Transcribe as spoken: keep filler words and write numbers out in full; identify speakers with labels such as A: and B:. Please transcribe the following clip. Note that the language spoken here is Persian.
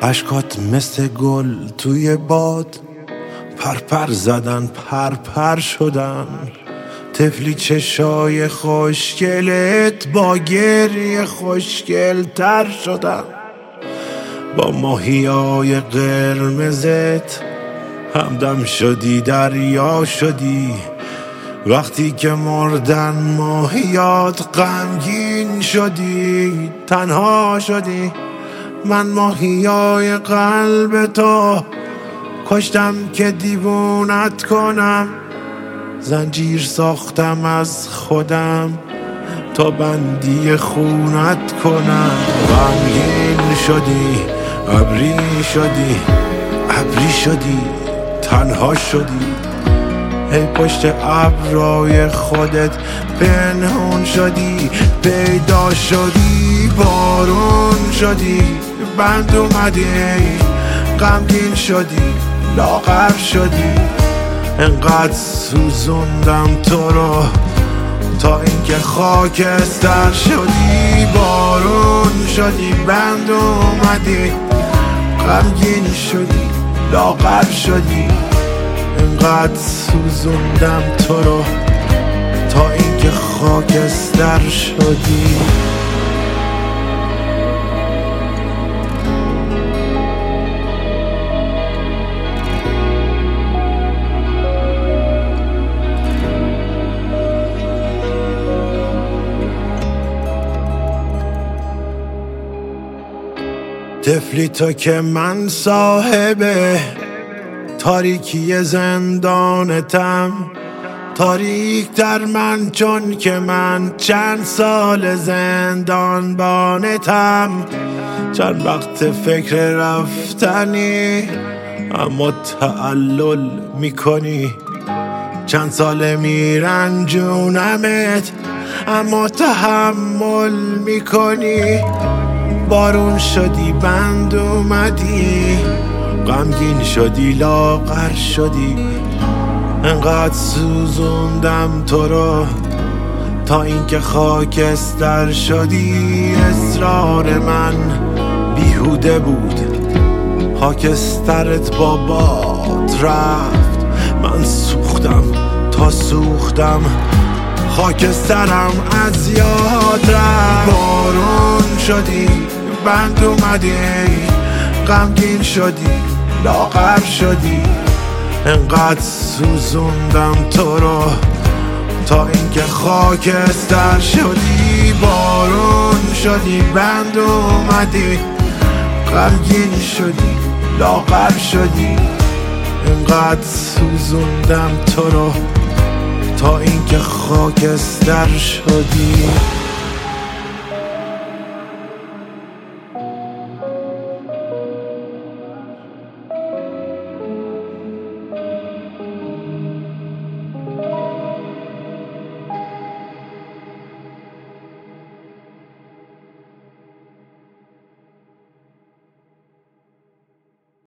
A: اشکات مثل گل توی باد پرپر زدن پرپر شدن. طفلی چشای خوشگلت با گریه خوشگل تر شدن. با ماهیای قرمزت همدم شدی دریا شدی. وقتی که مردن ماهیات غمگین شدی تنها شدی. من ماهیای قلب تو کشتم که دیوونت کنم. زنجیر ساختم از خودم تا بندی خونت کنم. غمگین شدی ابری شدی ابری شدی تنها شدی. هی پشت ابرای خودت پنهون شدی. پیدا شدی بارون شدی بند اومدی. غمگین شدی لاغر شدی. انقدر سوزوندم تو رو تا اینکه خاکستر شدی. بارون شدی بند اومدی. غمگین شدی لاغر شدی. انقدر سوزوندم تو رو تا اینکه خاکستر شدی. طفلی تو که من صاحبه تاریکی زندانتم. تاریک در من چون که من چند سال زندان بانتم. چند وقت فکر رفتنی اما تعلل میکنی. چند سال میرنجونمت اما تحمل میکنی. بارون شدی بند اومدی. غمگین شدی لاغر شدی. انقدر سوزوندم تو رو تا اینکه خاکستر شدی. اصرار من بیهوده بود خاکسترت با باد رفت. من سوختم تا سوختم خاکسترم از یاد رفت. بارون شدی بند اومدی. غمگین شدی لاغر شدی. انقدر سوزوندم تو رو تا اینکه خاکستر شدی. بارون شدی بند اومدی. غمگین شدی لاغر شدی. انقدر سوزوندم تو رو تا اینکه خاکستر شدی.